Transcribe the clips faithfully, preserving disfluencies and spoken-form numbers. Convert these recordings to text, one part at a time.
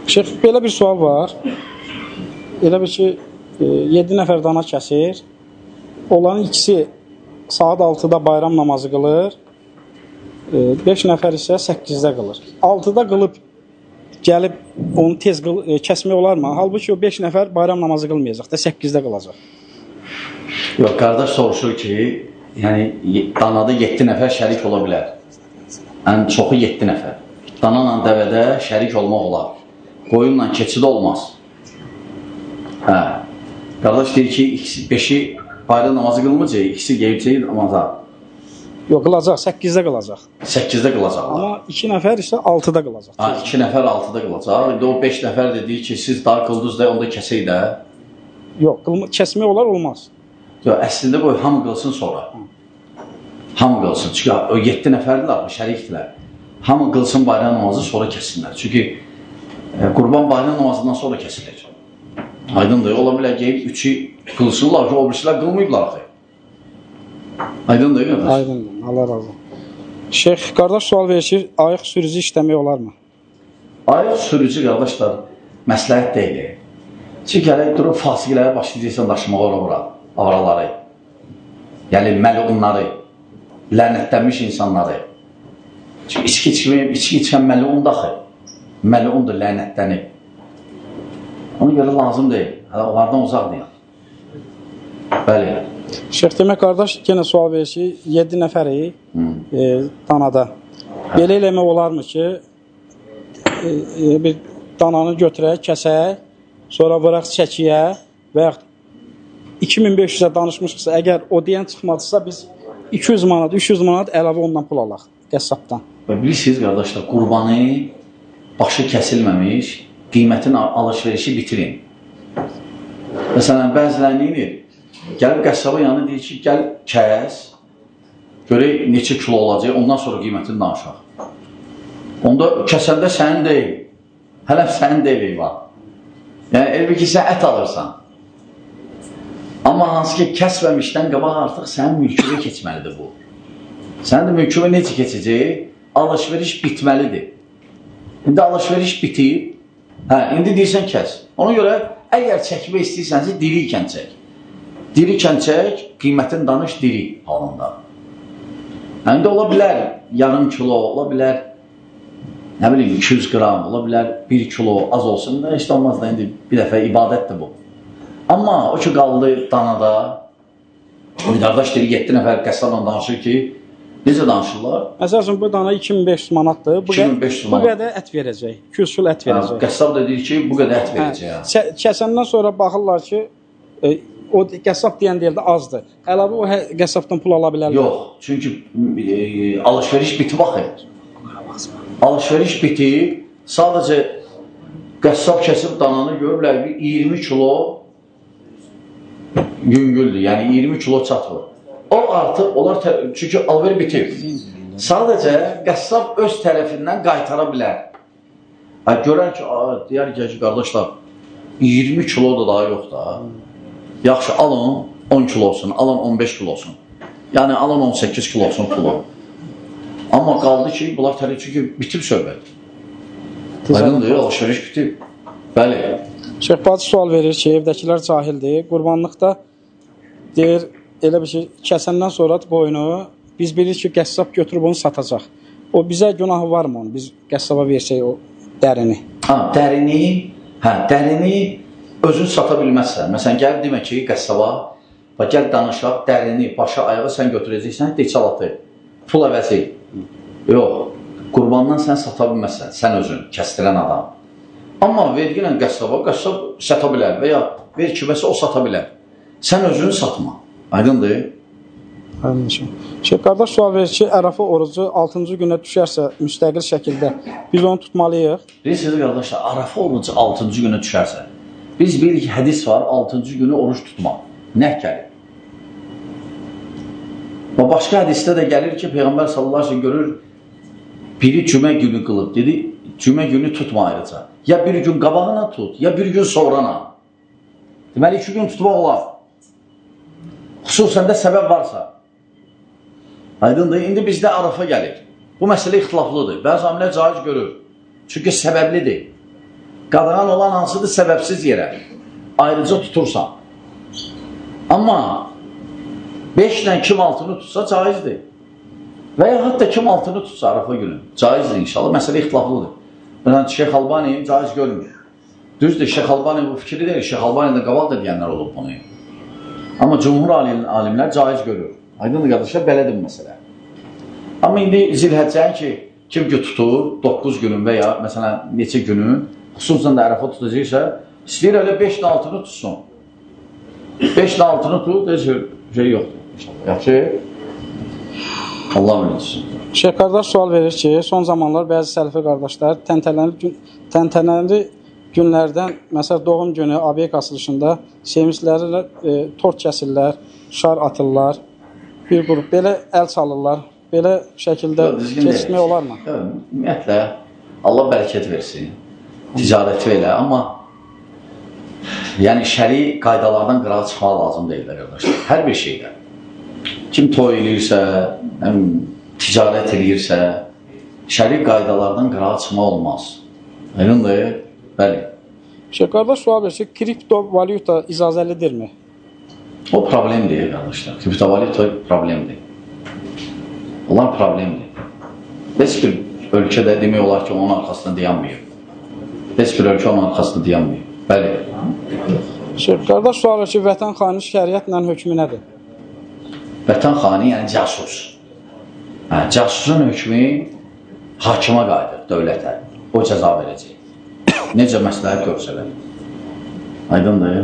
Şeyx, belə bir sual var. Elə bir ki, yeddi nəfər dana kəsir. Onların ikisi saat altıda bayram namazı qılır. beş nəfər isə səkkizdə qılır. altıda qılıb gəlib onu tez qıl, e, kəsmək olarmı? Halbuki o beş nəfər bayram namazı qılmayacaq da səkkizdə qılacaq. Yox, qardaş soruşur ki, yəni danada yeddi nəfər şərik ola bilər. Ən çoxu yeddi nəfər. Dananla dəvədə şərik olmaq olar. Qoyunla keçidə olmaz. Hə. Qardaş deyir ki, beşi bayram namazı qılmayacaq, ikisi qeybcək namaza. Yox, qılacaq, səkkizdə qılacaq. səkkizdə qılacaqlar. Amma iki nəfər isə altıda qılacaq. Ha, iki nəfər altıda qılacaq. İndi o beş nəfər də deyir ki, siz daha qıldınız da onda kəsək də. Yox, kəsmək olar, olmaz. Yox, əslində bu hamı qılsın sonra. Hı. Hamı qılsın. Çünki o yeddi nəfərdirlər, şərikdirlər. Hamı qılsın bayram namazı, sonra kəsinlər. Çünki e, qurban bayram namazından sonra kəsilir. Aydındır, ola bilər ki, üçü qılsınlar ki, o birisilər qılmayıblar axı. Aydındır, qardaş? Aydındır, Allah razı olsun. Şeyx, qardaş sual verir, ayıq sürücü işləmək olarmı? Ayıq sürücü, qardaşlar, məsləhət deyil. Çünki hələ durub fasiqələrə başlayacaqsan daşımağa ora-bura, avraları, yəni məlunları, lənətlənmiş insanları. Çünki içki içməyib, içki içən məlundur axı. Məlundur, lənətlənib. Ona görə lazım deyil, hələ onlardan uzaqdır. Bəli. Şeyx, demək qardaş yenə sual verir ki, yeddi nəfəri e, danada. Belə eləmək olarmı ki, e, e, bir dananı götürək, kəsək, sonra vıraq çəkiyə və yaxud iki min beş yüzə danışmışıqsa, əgər o deyən çıxmadısa, biz iki yüz manat, üç yüz manat əlavə ondan pul alaq, qəssabdan. Və bilirsiniz, qardaşlar, qurbanı başı kəsilməmiş, qiymətin alış-verişi bitirin. Məsələn, bəzilərini inir. Gəlib qəssaba yanı deyir ki, gəl kəs, görək neçə kilo olacaq, ondan sonra qiymətini danışaq. Onda kəsəndə sənin deyil, hələ sənin deyil eyvah. Yəni, elbə ki, sən ət alırsan. Amma hansı ki, kəsməmişdən qabaq artıq sənin mülküvə keçməlidir bu. Sənin də mülküvə necə keçəcək? Alış-veriş bitməlidir. İndi alış-veriş bitib, hə, indi deyirsən kəs. Ona görə, əgər çəkmək istəyirsənsə, diri ikən çək. Diri ikən çək, qiymətini danış diri halında. İndi ola bilər yarım kilo, ola bilər nə bileyim iki yüz qram, ola bilər bir kilo az olsun da, heç olmaz da indi bir dəfə ibadətdir bu. Amma o ki qaldı danada, bir qardaş deyir, yeddi nəfər qəssabla danışır ki, necə danışırlar? Məsələn, bu dana iki min beş yüz manatdır, bu, iki min beş yüz bu qədər ət verəcək, iki yüz kilo ət verəcək. Hə, qəssab da deyir ki, bu qədər ət verəcək. Hə, kəsəndən sonra baxırlar ki, e, o qəssab deyən deyildə azdır. Əlavə o qəssabdan pul ala bilərlər. Yox, çünki e, alış-veriş bitib axı. Alış-veriş bitib, sadəcə qəssab kəsib dananı görürlər ki, iyirmi kilo yüngüldür, yəni iyirmi kilo çatmır. O artıq, onlar çünki alver bitib. Sadəcə qəssab öz tərəfindən qaytara bilər. Görər ki, deyər ki, qardaşlar, iyirmi kilo da daha yox da. Yaxşı, alın on kilo olsun, alın on beş kilo olsun. Yəni, alın on səkkiz kilo olsun pulu. Amma qaldı ki, bunlar təbii çünki bitib söhbət. Aydındır, alış-veriş bitib. Bəli. Şeyx, bacı sual verir ki, evdəkilər cahildir. Qurbanlıqda deyir, elə bir şey, kəsəndən sonra boyunu, biz bilirik ki, qəssab götürüb onu satacaq. O bizə günahı varmı onu? Biz qəssaba versək o dərini. Ha, dərini, hə, dərini özün sata bilməzsən. Məsələn, gəl demə ki, qəssaba, gəl danışaq, dərini, başa, ayağı sən götürəcəksən, deçalatı, pul əvəzi. Yox, qurbandan sən sata bilməzsən, sən özün, kəstirən adam. Amma verginən qəssaba, qəssab sata bilər və ya ver kiməsə o sata bilər. Sən özünü satma. Aydındır? Aydındır. Şey, qardaş sual verir ki, Ərəfə orucu altıncı günə düşərsə müstəqil şəkildə biz onu tutmalıyıq. Bilirsiniz, qardaşlar, Ərəfə orucu altıncı günə düşərsə, biz bilirik ki, hədis var, altıncı günü oruç tutmaq. Nəh gəlir. Və başqa hədisdə də gəlir ki, Peyğəmbər sallallahu aleyhi ve sellem görür, biri cümə günü qılıb, dedi, cümə günü tutma ayrıca. Ya bir gün qabağına tut, ya bir gün sonrana. Deməli, iki gün tutmaq olar. Xüsusən də səbəb varsa. Aydındır, indi bizdə Ərəfə gəlir. Bu məsələ ixtilaflıdır. Bəzi alimlər caiz görür. Çünki səbəblidir. qadağan olan hansıdır? Səbəbsiz yerə ayrıca tutursan. Amma beş ilə kim altını tutsa caizdir. Və ya hətta kim altını tutsa Arafa günü. Caizdir inşallah. Məsələ ixtilaflıdır. Məsələn, Şeyx Albani caiz görmür. Düzdür, Şeyx Albani bu fikri deyil. Şeyx Albani də qabaq da deyənlər olub bunu. Amma cumhur alim, alimlər caiz görür. Aydındır qardaşlar, belədir bu məsələ. Amma indi zilhəccəyin ki, kim ki tutur, doqquz günün və ya məsələn neçə günün, xüsusən də Ərəfa tutacaqsa, istəyir elə beş ilə altını tutsun. beş ilə altını tut, heç şey yoxdur. Yaxşı? Allah bilirsin. Şeyh qardaş sual verir ki, son zamanlar bəzi sələfi qardaşlar təntənəli, gün, təntənəli günlərdən, məsələn, doğum günü, obyekt açılışında sevinçlərlə e, tort kəsirlər, şar atırlar, bir qrup belə əl çalırlar, belə şəkildə keçmək olarmı? Ümumiyyətlə, Allah bərəkət versin, ticarəti elə, amma yəni şəri qaydalardan qırağa çıxmaq lazım deyirlər, qardaşlar. Hər bir şeydə. Kim toy eləyirsə, həm ticarət eləyirsə, şəri qaydalardan qırağa çıxmaq olmaz. Aydındır? Bəli. Şeyh qardaş sual verir ki, kriptovalyuta icazəlidirmi? O problemdir, qardaşlar. Kriptovalyuta problemdir. Onlar problemdir. Heç bir ölkədə demək olar ki, onun arxasında dayanmıyor. Heç bir ölkə onun arxasında dayanmıyor. Bəli. Şeyh qardaş sual verir ki, vətən xaini şəriətlə hökmü nədir? Vətən xaini, yəni casus. Hə, casusun hökmü hakimə qayıdır, dövlətə. O cəza verəcək. Necə məsləhət görsələr. Aydındır.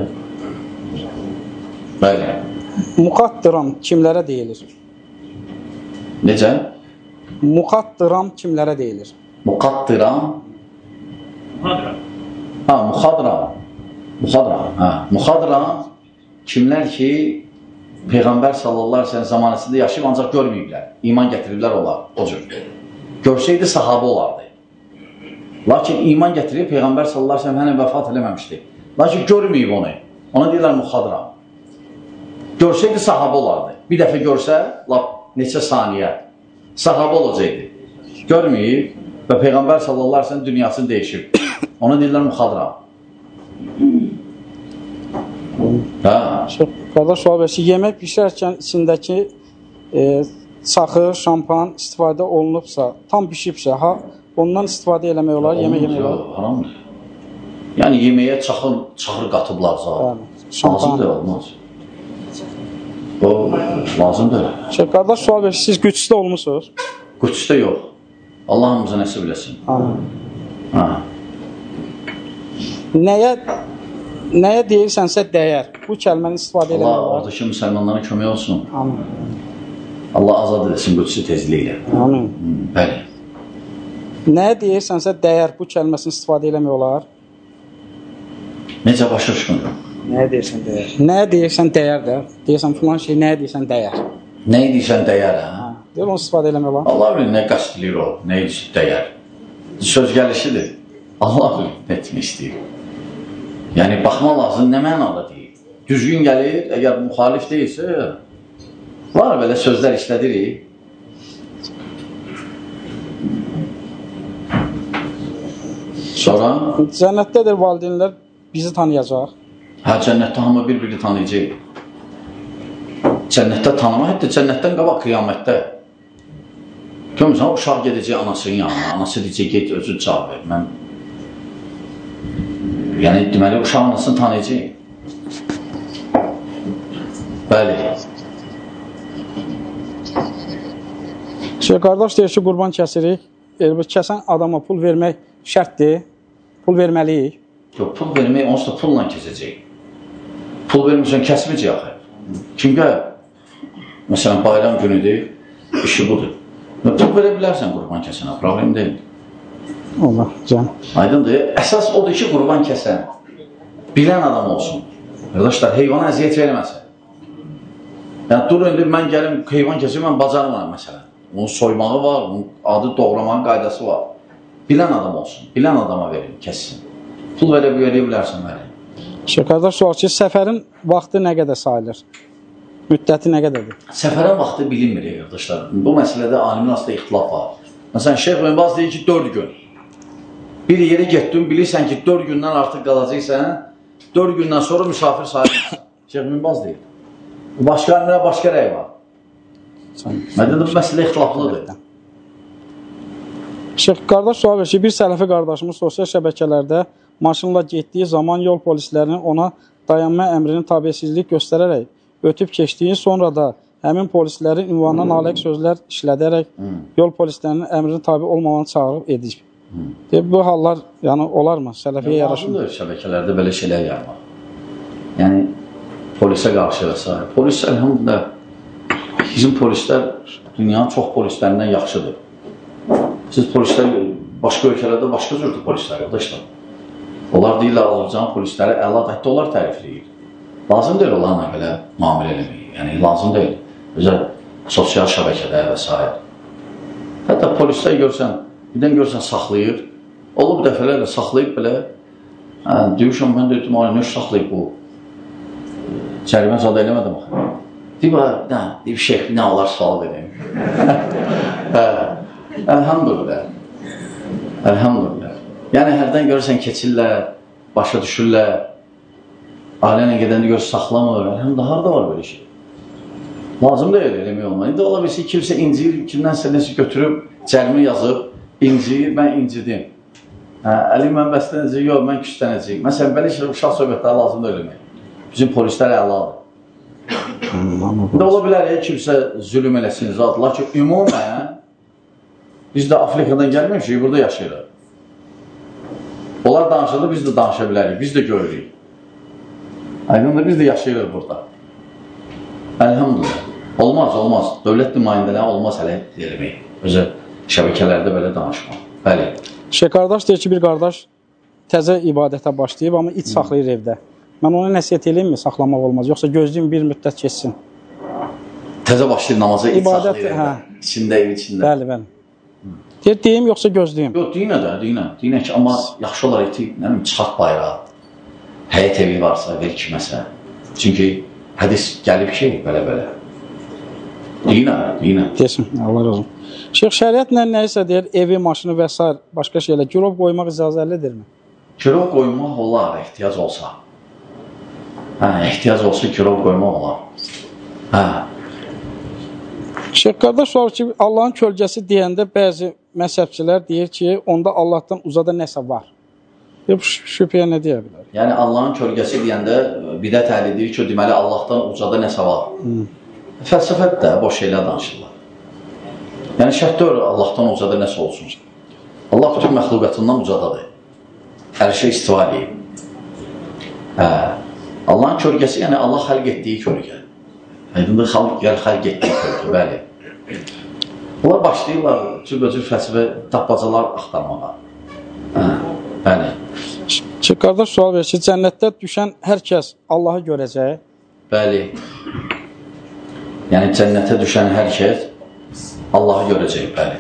Bəli. Muqaddiram kimlərə deyilir? Necə? Muqaddiram kimlərə deyilir? Muqaddiram? Muxadram. Ha, muxadram. Muxadram. Ha, muxadram kimlər ki, Peyğəmbər sallallahu əleyhi və səlləm zamanəsində yaşayıb ancaq görməyiblər. İman gətiriblər olar, o cür. Görsəydi sahabə olardı. Lakin iman gətirib, Peyğəmbər sallallahu əleyhi və səlləm hələ vəfat eləməmişdi. Lakin görməyib onu. Ona deyirlər muxadram. Görsəydi sahabə olardı. Bir dəfə görsə, lap neçə saniyə sahabə olacaqdı. Görməyib və Peyğəmbər sallallahu əleyhi və səlləm dünyasını dəyişib. Ona deyirlər muxadram. Hə. Qardaş sual verir ki, yemək pişirərkən içindəki e, saxır, şampan istifadə olunubsa, tam pişibsə, ha, ondan istifadə eləmək olar, yemək yemək olar. Haramdır. Yəni yeməyə çaxır, çaxır qatıblar zaten. Lazımdır, olmaz. O, lazımdır. Şey, qardaş sual verir, siz Qüdsdə olmuşsunuz? Qüdsdə yox. Allah hamımıza nəsib eləsin. Amin. Ha. Nəyə, nəyə deyirsənsə dəyər. Bu kəlməni istifadə eləmək olar. Allah oradakı müsəlmanlara kömək olsun. Amin. Allah azad edesin Qüdsü tezliyi. Amin. Bəli. Nəyə deyirsənsə dəyər. Bu kəlməsini istifadə eləmək olar. Necə başa düşmür? Nəyə deyirsən dəyər? Nəyə deyirsən dəyər də. Deyirsən filan şey, nəyə deyirsən dəyər. Nəyə deyirsən dəyər, hə? Deyir, onu istifadə eləmək olar. Allah bilir, nə qəst edir o, nə dəyər. Söz gəlişidir. Allah bilir, nə etmək istəyir. Yəni, baxma lazım, nə mənada deyir. Düzgün gəlir, əgər müxalif deyilsə, var belə sözlər işlədirik. Sonra? Cənnətdədir valideynlər bizi tanıyacaq. Hə, cənnətdə hamı bir-birini tanıyacaq. Cənnətdə tanıma, hətta cənnətdən qabaq qiyamətdə. Görmürsən, uşaq gedəcək anasının yanına, anası deyəcək, get, özü cavab ver. Mən... Yəni, deməli, uşaq anasını tanıyacaq. Bəli. Şey, qardaş deyir ki, qurban kəsirik. Kəsən adama pul vermək şərtdir. Pul verməliyik. Yox, pul vermək, onsuz da pulla kəsəcək. Pul vermirsən, kəsməyəcək axı. Çünki, məsələn, bayram günüdür, işi budur. Pul verə bilərsən qurban kəsənə, problem deyil. Allah, can. Aydındır. Əsas odur ki, qurban kəsən bilən adam olsun. Qardaşlar, heyvana əziyyət verməsin. Yəni, dur, indi mən gəlim, heyvan kəsim, mən bacarmıram, məsələn. Onun soymağı var, onun adı doğramağın qaydası var. Bilən adam olsun, bilən adama verin, kəssin. Pul verə bilərsən, verin. Şey, qardaş, sual ki, səfərin vaxtı nə qədər sayılır? Müddəti nə qədərdir? Səfərin vaxtı bilinmir, qardaşlar. Bu məsələdə alimin aslında ixtilaf var. Məsələn, Şeyx Önbaz deyir ki, dörd gün. Bir yerə getdin, bilirsən ki, dörd gündən artıq qalacaqsan, dörd gündən sonra misafir sayılmışsan. Şeyh Minbaz deyil. Başqa əmrə başqa rəy var. Məndə bu məsələ ixtilaflıdır. Şeyh, qardaş sual verir ki, bir sələfi qardaşımız sosial şəbəkələrdə maşınla getdiyi zaman yol polislərinin ona dayanma əmrinin tabesizlik göstərərək ötüb keçdiyi, sonra da həmin polislərin ünvanına nalayiq sözlər işlədərək hmm. yol polislərinin əmrinin tabi olmamanı çağırıb edib. Hmm. Bu hallar yəni, olarmı? Sələfiyə yaraşır. Lazımdır şəbəkələrdə belə şeylər yaymaq. Yəni, polisə qarşı və s. Polis, əlhamdülillah, bizim polislər dünyanın çox polislərindən yaxşıdır. Siz polislər, başqa ölkələrdə başqa cürdür polislər, qardaşlar. Onlar deyirlər, Azərbaycan polisləri əla, hətta onlar tərifləyir. Lazım deyil onlarla belə müamilə eləmək. Yəni, lazım deyil. Özəl sosial şəbəkədə və s. Hətta polislər görsən, birdən görsən saxlayır. Olub dəfələrlə saxlayıb belə. Hə, deyirsən, mən deyirdim, nə saxlayıb bu? Cərimə zada eləmədim. Deyib, nə, deyib, şeyh, nə olar sual edeyim. Hə, əlhamdülillah. Əlhamdülillah. Yəni, hərdən görürsən, keçirlər, başa düşürlər, ailənə gedəndə görürsən, saxlamır. Əlhamdülillah, harada var böyle şey? Lazım deyil, eləmək olmalı. İndi ola bilsin, kimsə incir, kimdənsə nəsə götürüb, cərimə yazıb, incir, mən incidim. Hə, əli mən bəslənəcək, yox, mən küstənəcək. Məsələn, belə şey, uşaq söhbətləri lazım da eləmək. Bizim polislər əladır. İndi ola bilər, ya, kimsə zülüm eləsin, zat. Lakin ümumən, biz də Afrikadan gəlməmişik, burada yaşayırıq. Onlar danışırdı, biz də danışa bilərik, biz də görürük. Aydındır, biz də yaşayırıq burada. Əlhamdülillah. Olmaz, olmaz. Dövlət nümayəndələri olmaz hələ eləmək. Özə şəbəkələrdə belə danışmaq. Bəli. Şeyh qardaş deyir ki, bir qardaş təzə ibadətə başlayıb, amma iç saxlayır evdə. Mən ona nəsiyyət eləyim mi? Saxlamaq olmaz. Yoxsa gözləyim bir müddət keçsin. Təzə başlayır namaza iç İbadət, saxlayır evdə. Hə. İçində, ev içində. Bəli, bəli. Deyir, deyim, yoxsa gözləyim? Yox, deyinə də, deyinə. Deyinə ki, amma yaxşı olar eti, nə bilim, çıxart bayrağı. Həyət evi varsa, ver kiməsə. Çünki hədis gəlib ki, belə-belə. Deyinə, deyinə. Desin, Allah razı olsun. Şeyh, şəriətlə nəyisə deyir, evi, maşını və s. başqa şeylə girov qoymaq icazəlidirmi? Girov qoymaq olar, ehtiyac olsa. Hə, ehtiyac olsa girov qoymaq olar. Hə. Şeyh, qardaş var ki, Allahın kölgəsi deyəndə bəzi məzhəbçilər deyir ki, onda Allahdan uzada nəsə var. Bu şübhəyə nə deyə bilər? Yəni, Allahın kölgəsi deyəndə bidət əhli deyir ki, deməli, Allahdan uzada nəsə var. Hmm. Fəlsəfət də boş şeylər danışırlar. Yəni, şərt deyil, Allahdan ucada nəsə olsun. Allah bütün məxluqatından ucadadır. Hər şey istiva edeyim. Hə. Allahın kölgəsi, yəni Allah xəlq etdiyi kölgə. Aydındır, xalq gəl xəlq etdiyi kölgə, bəli. Onlar başlayırlar, cürbəcür fəlsəfə tapbacalar axtarmağa. Hə, bəli. Ki, qardaş sual verir ki, cənnətdə düşən hər kəs Allahı görəcək. Bəli. Yəni, cənnətə düşən hər kəs Allahı görəcək, bəli.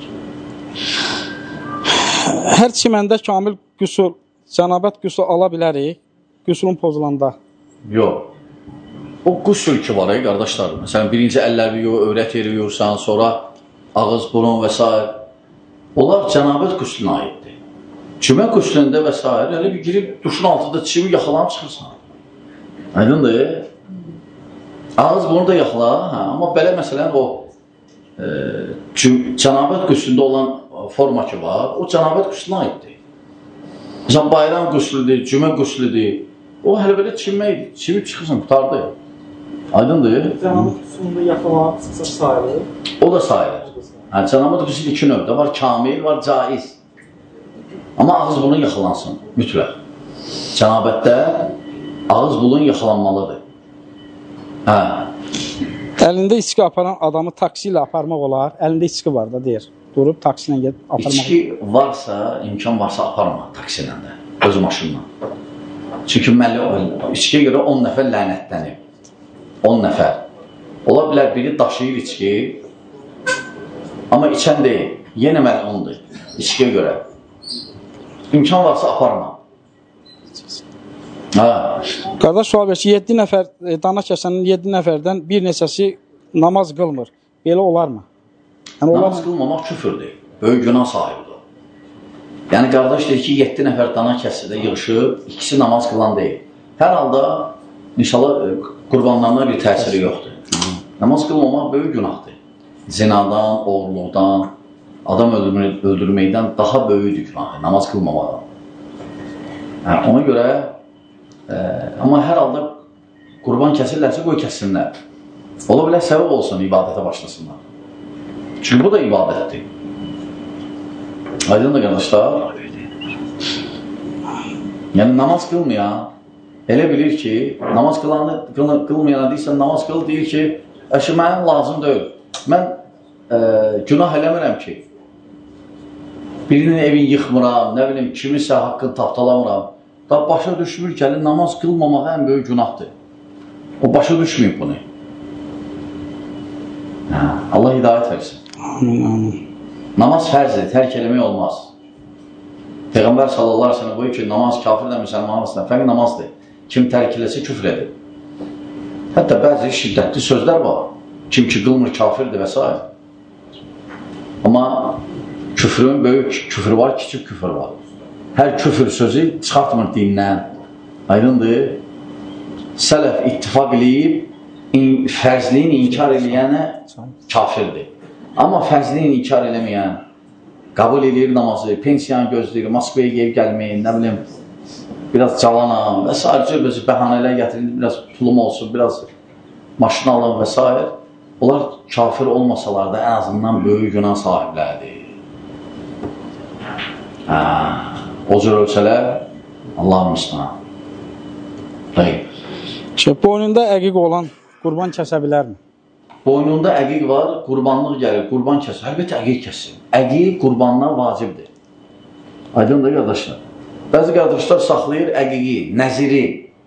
Hər çiməndə kamil qüsul, cənabət qüsul ala bilərik, qüsulun pozulanda. Yox. O qüsul ki var, qardaşlar. Məsələn, birinci əlləri yox, övrət yeri yoxsan, sonra ağız, burun və s. Onlar cənabət qüsuluna aiddir. Cümə qüsulündə və s. Elə bir girib, duşun altında çivib yaxalanıb çıxırsan. Aydındır. Ağız, burnu da yaxala, hə, amma belə məsələn o e, cənabət qüsulündə olan forma ki var, o cənabət qüsuluna aiddir. Məsələn, bayram qüsulüdür, cümə qüsulüdür. O hələ belə çinməkdir. Çivib çıxırsan, qutardı. Aydındır. Cənabət qüsulündə yaxalanıb çıxsa sayılır. O da sayılır. Hə, cənabət qüsulü iki növdə var, kamil, var, caiz. Amma ağız burun yaxalansın, mütləq. Cənabətdə ağız burun yaxalanmalıdır. Hə. Əlində içki aparan adamı taksi ilə aparmaq olar. Əlində içki var da, deyir. Durub taksi ilə gedib aparmaq. İçki varsa, imkan varsa aparma taksi ilə də, öz maşınla. Çünki içkiyə görə on nəfər lənətlənib. on nəfər. Ola bilər biri daşıyır içki, amma içən deyil. Yenə məlundur içkiyə görə. İmkan varsa aparma. Hə. Qardaş sual verir ki, yeddi nəfər, dana kəsənin yeddi nəfərdən bir neçəsi namaz qılmır. Belə olarmı? Yəni, namaz olar... qılmamaq küfürdür. Böyük günah sahibidir. Yəni, qardaş deyir ki, yeddi nəfər dana kəsirdə yığışıb, ikisi namaz qılan deyil. Hər halda, inşallah, qurbanlarına bir təsiri yoxdur. Namaz qılmamaq böyük günahdır. Zinadan, oğurluqdan, adam öldürməkdən daha böyükdür günahdır, namaz qılmamadan. Hə, ona görə, e, amma hər halda qurban kəsirlərsə, qoy kəsinlər. Ola bilər, səbəb olsun ibadətə başlasınlar. Çünki bu da ibadətdir. Aydın da qardaşlar, yəni namaz qılmayan elə bilir ki, namaz qılmayana deyirsən, namaz qıl, deyir ki, əşi, mənim lazım deyil. Mən e, günah eləmirəm ki, birinin evini yıxmıram, nə bilim, kimisə haqqını tapdalamıram. Da başa düşmür ki, namaz qılmamaq ən böyük günahdır. O başa düşməyib bunu. Hə, Allah hidayət versin. Amin, amin. Namaz fərzdir, tərk eləmək olmaz. Peyğəmbər sallallahu aleyhi ve sellem buyur ki, namaz kafirlə müsəlman arasında fərq namazdır. Kim tərk eləsə küfr edir. Hətta bəzi şiddətli sözlər var. Kim ki qılmır kafirdir və s. Amma küfrün böyük küfür var, kiçik küfür var. Hər küfür sözü çıxartmır dindən. Aydındır. Sələf ittifaq eləyib, in, fərzliyin inkar eləyənə kafirdir. Amma fərzliyin inkar eləməyən, qəbul edir namazı, pensiyanı gözləyir, Moskvaya gəlib gəlməyin, nə bilim, biraz cavanam və s. Cür bəhanələr gətirir, biraz pulum olsun, biraz maşın alın və s. Onlar kafir olmasalar da ən azından böyük günah sahiblərdir. Hə, o cür ölsələr, Allah-ı müstəna. Şey, boynunda əqiq olan qurban kəsə bilərmi? Boynunda əqiq var, qurbanlıq gəlir, qurban kəsir. Əlbəttə, əqiq kəsir. Əqiq qurbandan vacibdir. Aydındır, qardaşlar. Bəzi qardaşlar saxlayır əqiqi, nəziri.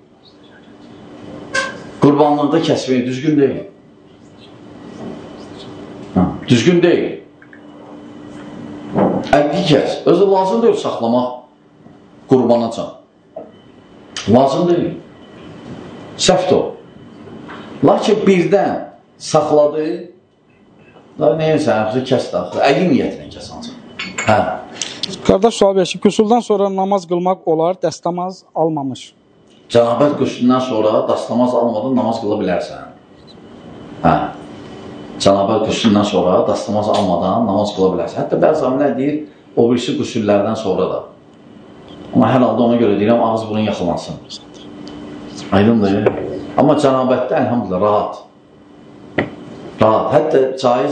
Qurbanlıqda kəsməyi düzgün deyil. Ha, düzgün deyil. Əqiqi kəs. Özü lazım deyil saxlamaq qurbanacan. Lazım deyil. Səhvdir o. Lakin birdən saxladı, da neyəsə, həmsə kəs daxil, əqi niyyətinə kəs ancaq. Hə. Qardaş sual verir ki, qüsuldan sonra namaz qılmaq olar, dəstəmaz almamış. Cənabət qüsulundan sonra dəstəmaz almadan namaz qıla bilərsən. Hə. Cənabət qüsulundan sonra dəstəmaz almadan namaz qıla bilərsən. Hətta bəzi alimlər deyir, o birisi qüsullərdən sonra da. Amma hər halda ona görə deyirəm, ağız burun yaxalansın. Aydındır. Amma cənabətdə əlhamdülillah rahat. Rahat. Hətta caiz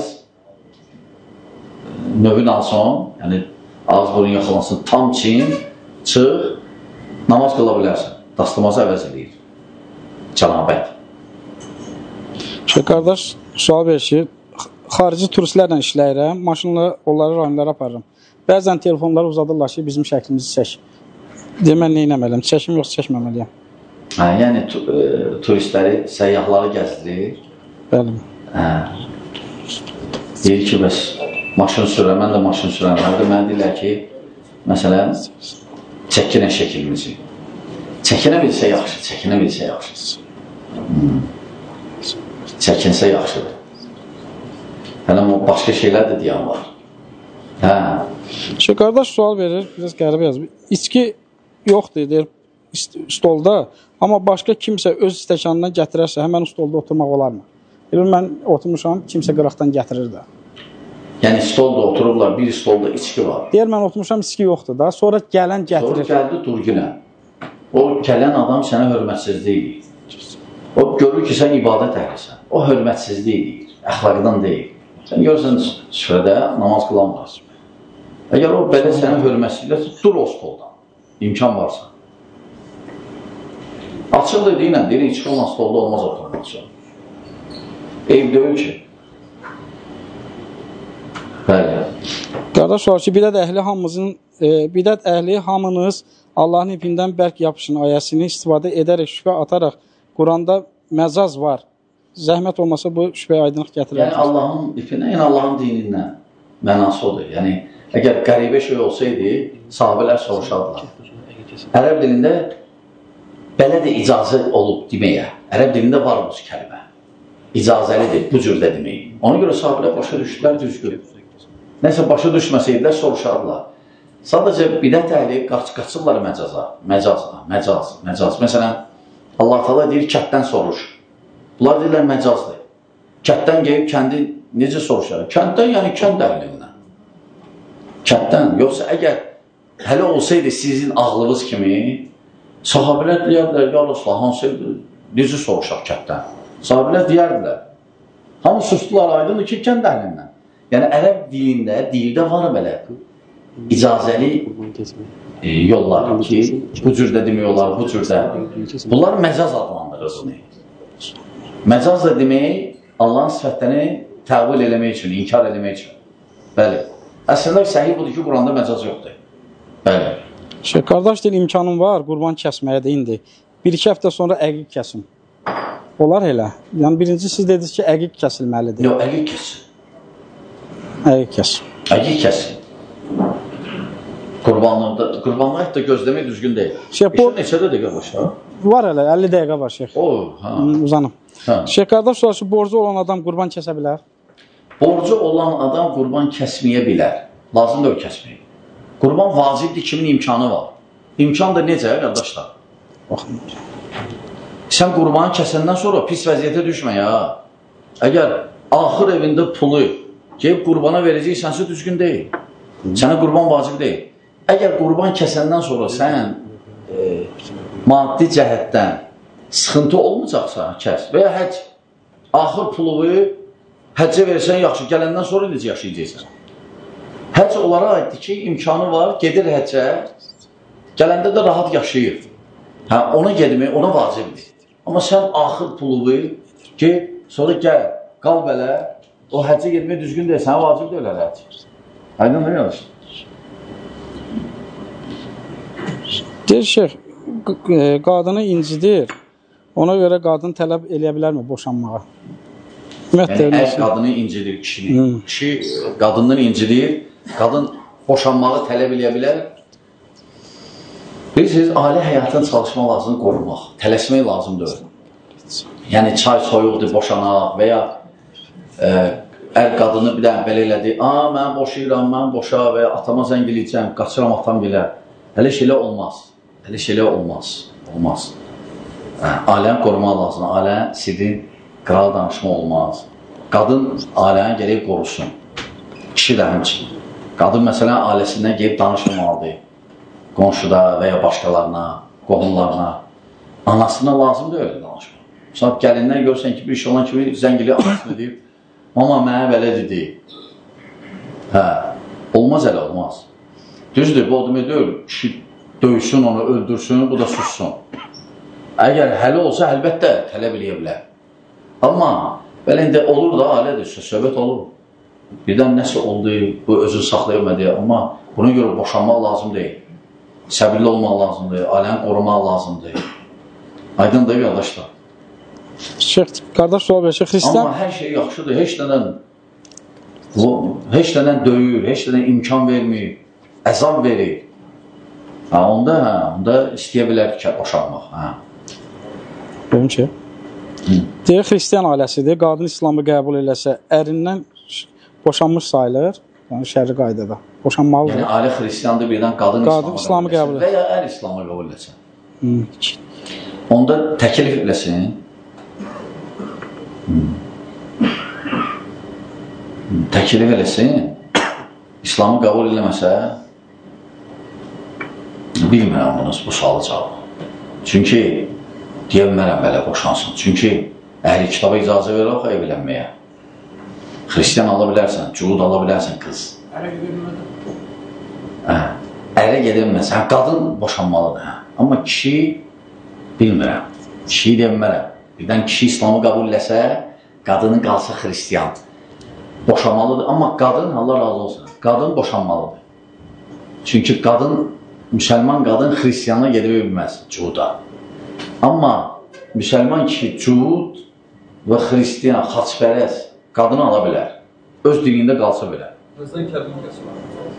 növün alsın, yəni ağız burun yaxalansın, tam çin, çıx, namaz qıla bilərsən. Dastamazı əvəz edir. Cənabət. Şey, qardaş sual verir ki, xarici turistlərlə işləyirəm, maşınla onları rayonlara aparırım. Bəzən telefonları uzadırlar ki, bizim şəklimizi çək. Demən nə eləməliyəm? Çəkim yoxsa çəkməməliyəm? Hə, yəni tu, e, turistləri, səyyahları gəzdirir. Bəli. Hə. Deyir ki, bəs maşın sürəm, mən də maşın sürəm. Mənə deyirlər ki, məsələn, çəkinə şəkilimizi. Çəkinə bilsə yaxşı, çəkinə bilsə yaxşı. Hmm. Çəkinsə yaxşıdır. Hələm o başqa şeylər də deyən var. Hə. Şey, qardaş sual verir, biraz qəribə yazır. İçki yoxdur, deyir, stolda, amma başqa kimsə öz stəkanından gətirərsə, həmən stolda oturmaq olarmı? Deyir, mən oturmuşam, kimsə qıraqdan gətirir də. Yəni, stolda otururlar, bir stolda içki var. Deyir, mən oturmuşam, içki yoxdur da, sonra gələn gətirir. Sonra gəldi, dur günə. O gələn adam sənə hörmətsizlik edir. O görür ki, sən ibadət əhlisən. O hörmətsizlik edir, əxlaqdan deyil. Sən görürsən, süfrədə namaz qılanmaz. Əgər o belə sənə hörmətsizlik, dur o stoldan, imkan varsa. Açıq da deyilən, deyir, içki olan stolda olmaz oturmaq üçün. Ev deyil ki. Bəli. Qardaş var ki, bidət əhli hamımızın, e, bidət əhli hamınız Allahın ipindən bərk yapışın ayəsini istifadə edərək, şübhə ataraq, Quranda məcaz var. Zəhmət olmasa bu şübhə aydınlıq gətirir. Yəni Allahın ipindən, yəni Allahın dinindən mənası odur. Yəni, əgər qəribə şey olsaydı, sahabələr soruşardılar. Ərəb dilində belə də icazə olub deməyə. Ərəb dilində var bu kəlimə. İcazəlidir, bu cürdə demək. Ona görə sahabələr başa düşdülər düzgün. Nəsə başa düşməsəydilər, soruşardılar. Sadəcə bidət əhli qaçırlar məcaza. Məcaz, məcaz, məcaz. Məsələn, Allah Teala deyir, kətdən soruş. Bunlar deyirlər, məcazdır. Kətdən gəlib kəndi necə soruşar? Kənddən, yəni kənd əhlindən. Kətdən. Yoxsa əgər hələ olsaydı sizin ağlınız kimi, sahabilər deyərdilər, ya Rasulullah, hansıydı? Necə soruşaq kətdən? Sahabilər deyərdilər. Hamı sustular, aydındır ki, kənd əhlindən. Yəni, ərəb dilində, dildə var belə icazəli e, yollar ki, bu cürdə demək olar, bu cürdə. Bunlar məcaz adlandırır bunu. Məcaz da demək, Allahın sifətlərini təvil eləmək üçün, inkar eləmək üçün. Bəli. Əslində, səhih budur ki, Quranda məcaz yoxdur. Bəli. Şey, qardaş deyil, imkanım var, qurban kəsməyə də indi. Bir-iki həftə sonra əqiq kəsim. Olar elə. Yəni, birinci siz dediniz ki, əqiq kəsilməlidir. Yox, əqiq kəsin. Əqiq kəsin. Əqiq kəsin. Qurbanlıqda, qurbanlığı hətta gözləmək düzgün deyil. Şey, bu... İşin neçədə dəqiqə başa? Var elə, əlli dəqiqə var, şeyx. O, ha. Uzanım. Hə. Şeyx, qardaş sorusu, borcu olan adam qurban kəsə bilər? Borcu olan adam qurban kəsməyə bilər. Lazım da o kəsməyə. Qurban vacibdir, kimin imkanı var. İmkan da necə, qardaşlar? Baxın. Sən qurbanı kəsəndən sonra pis vəziyyətə düşmə ya. Əgər axır evində pulu gəlib qurbana verəcəksənsə düzgün deyil. Sənə qurban vacib deyil. Əgər qurban kəsəndən sonra sən e, maddi cəhətdən sıxıntı olmayacaqsa, kəs. Və ya həc, axır pulu həccə versən yaxşı, gələndən sonra necə yaşayacaqsan? Həc onlara aiddir ki, imkanı var, gedir həccə, gələndə də rahat yaşayır. Hə, ona gedmək, ona vacibdir. Amma sən axır pulu ki, sonra gəl, qal belə, o həccə gedmək düzgün deyil, sənə vacib deyil hələ həcc. Aydın da yanlış. Deyir şeyx, qadını incidir, ona görə qadın tələb eləyə bilərmi boşanmağa? Yəni, ər qadını incidir kişini. Hmm. Kişi qadından incidir, qadın boşanmağı tələb eləyə bilər. Bilirsiniz, ailə həyatın çalışma lazımdır qorumaq, tələsmək lazımdır. Yəni, çay soyuqdur, boşanaq və ya e, ər qadını bir də belə elədi, a, mən boşayıram, mən boşa və ya atama zəng eləyəcəm, qaçıram atam bilə. Hələ şeylə olmaz, hələ şeylə olmaz, olmaz. Hə, ailəni qorumaq lazımdır, ailə sidin qral danışma olmaz. Qadın ailəni gələk qorusun, kişi də həmçin. Qadın məsələn ailəsindən gəlib danışmamalıdır. Qonşuda və ya başqalarına, qohumlarına, anasına lazımdır öyle danışma. Sonra gəlindən görsən ki, bir iş olan kimi zəngili anasını deyib, mama mənə belə dedi. Hə, olmaz elə, olmaz. Düzdür, bu o demək deyil, kişi döysün onu, öldürsün, bu da sussun. Əgər həli olsa, əlbəttə tələb eləyə bilər. Amma belə indi olur da, ailədir, söhbət olur. Birdən nəsə oldu, bu özünü saxlaya bilmədi, amma buna görə boşanmaq lazım deyil. Səbirli olmaq lazımdır, ailəni qorumaq lazımdır. Aydın da qardaşlar. Şeyx, qardaş sual verir, Xristian... Amma hər şey yaxşıdır, heç nədən, heç nədən döyür, heç nədən imkan vermir, əzab verir. Ha, onda, hə, onda istəyə bilər ki, boşanmaq. Hə. Görüm ki, deyir, Xristian ailəsidir, qadın İslamı qəbul eləsə, ərindən boşanmış sayılır. Yəni, şəri qaydada. Boşanmalıdır. Yəni, ailə xristiyandır, birdən qadın, qadın İslamı qəbul eləsin və ya ər İslamı qəbul eləsin. Hmm. Onda təklif eləsin. Hmm. Təklif eləsin. İslamı qəbul eləməsə, bilmirəm bunu, bu sualı cavab. Çünki, deyə bilmərəm belə boşansın. Çünki, əhli kitaba icazə verir o evlənməyə. Xristiyan ala bilərsən, cuhud ala bilərsən qız. Ərə gedilmədən? Hə, ərə gedilməz. Hə, qadın boşanmalıdır. Hə. Amma kişi, bilmirəm. Kişi demərəm. Birdən kişi İslamı qəbul eləsə, qadının qalsa xristiyan. Boşanmalıdır. Amma qadın, Allah razı olsun, qadın boşanmalıdır. Çünki qadın, müsəlman qadın xristiyanla gedib bilməz cuhuda. Amma müsəlman kişi cuhud və xristiyan, xaçpərəz qadını ala bilər. Öz dilində qalsa bilər. Təzdən kəbin kəsmə.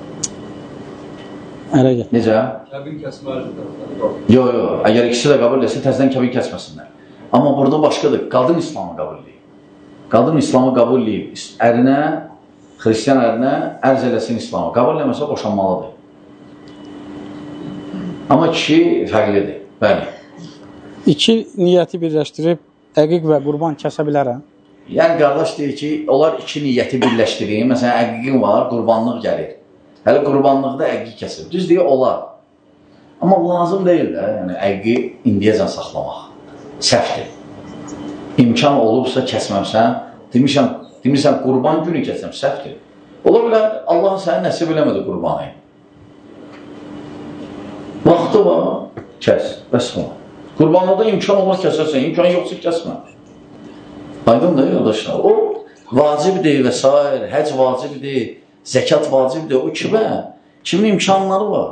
Ərə gəl. Necə? Kəbin kəsmə. Yox, yox. Əgər ikisi də qəbul etsə, təzdən kəbin kəsməsinlər. Amma burada başqadır. Qadın İslamı qəbul edib. Qadın İslamı qəbul edib. Ərinə, xristiyan ərinə ərz eləsin İslamı. Qəbul eləməsə boşanmalıdır. Amma kişi fərqlidir. Bəli. İki niyyəti birləşdirib əqiq və qurban kəsə bilərəm. Yəni, qardaş deyir ki, onlar iki niyyəti birləşdirir. Məsələn, əqiqin var, qurbanlıq gəlir. Hələ qurbanlıqda əqiq kəsir. Düz deyir, olar. Amma lazım deyil də, yəni əqiqi indiyəcən saxlamaq. Səhvdir. İmkan olubsa kəsməmsən, demişəm, demişəm, qurban günü kəsəm, səhvdir. Ola bilər, Allah səni nəsib eləmədi qurbanı. Vaxtı var, kəs, bəs var. Qurbanlıqda imkan olmaz kəsərsən, imkan yoxsa kəsmə. Aydın da, yoldaşlar, o vacibdir və s. Həc vacibdir, zəkat vacibdir, o kimə? Kimin imkanları var?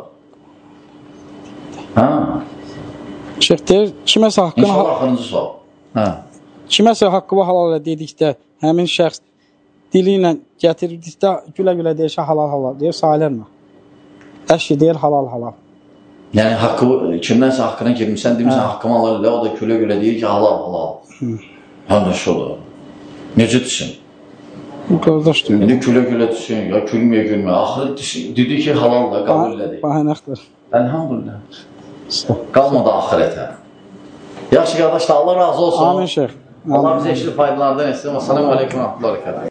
Hə? Şeyh deyir, kiməsə haqqını... İnşallah axırıncı sual. Hə? Kiməsə haqqı halal dedikdə, həmin şəxs dili ilə gətirdikdə gülə-gülə deyir, halal-halal deyir, sayılırmı? Əşi deyir, halal-halal. Yəni, haqqı, kimdənsə haqqına girmişsən, demişsən, haqqımı halal elə, o da gülə-gülə deyir ki, halal-halal. Hə, nəşə olur. Necə düşün? Qardaş deyir. İndi gülə-gülə düşün, ya gülməyə-gülməyə. Axırı dedi ki, halal da, qabul elədik. Bahanəxdir. Əlhamdülillah. Qalmadı axirətə. Yaxşı, qardaşlar, Allah razı olsun. Amin, şeyh. Allah bizə eşli faydalardan etsin. Assalamu aleykum və rahmetullahi və bərəkətuhu.